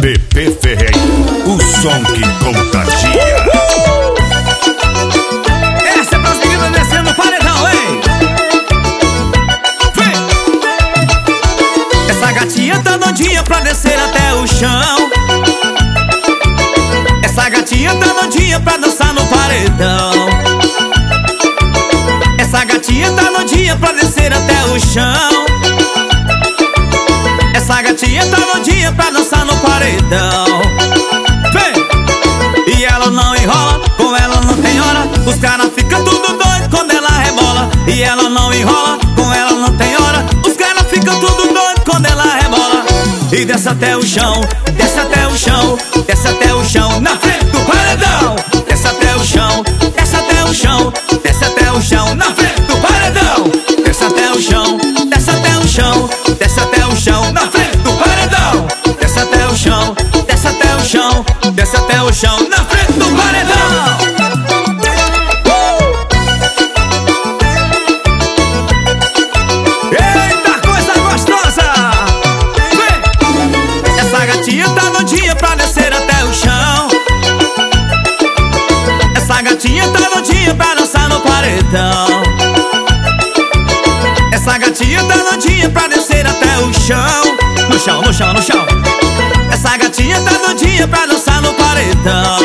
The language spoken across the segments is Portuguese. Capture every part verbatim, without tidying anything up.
P P Ferreira, o som que contagia. Essa é pras meninas descendo o paredão, hein? Vem! Essa gatinha tá doidinha pra descer até o chão. Essa gatinha tá doidinha pra dançar no paredão. Essa gatinha tá doidinha pra descer até o chão. Essa gatinha tá doidinha pra dançar no paredão. Vem! E ela não enrola, com ela não tem hora. Os caras ficam tudo doido quando ela rebola. E ela não enrola, com ela não tem hora. Os caras ficam tudo doido quando ela rebola. E desce até o chão, desce até o chão, desce até o chão, na frente do paredão. Desce até o chão, desce até o chão, desce até o chão, na frente do paredão. Desce até o chão, desce até o chão, desce até o chão, na frente do paredão. Desce até o chão, desce até o chão, desce até o chão, na frente do paredão. Eita, coisa gostosa! Vem! Essa gatinha tá doidinha pra descer até o chão. Essa gatinha tá doidinha pra dançar no paredão. Essa gatinha tá doidinha pra descer até o chão. No chão, no chão, no chão. Essa gatinha tá doidinha pra dançar no paredão.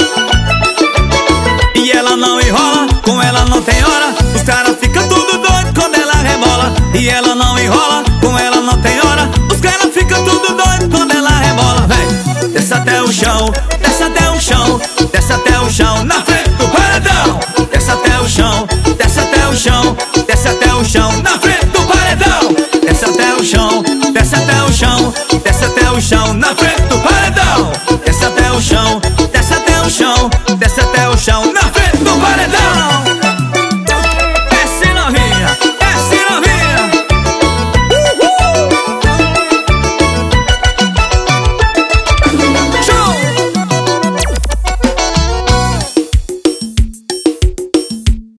E ela não enrola, com ela não tem hora. Os caras ficam tudo doido quando ela rebola. E ela não enrola, com ela não tem hora. Os caras ficam tudo doido quando ela rebola. Vem! Desce até o chão, desce até o chão, desce até o chão, na frente do paredão. Desce até o chão, desce até o chão, desce até o chão, na frente do paredão. Desce até o chão, desce até o chão, desce até o chão, na frente do paredão. Desce até o chão,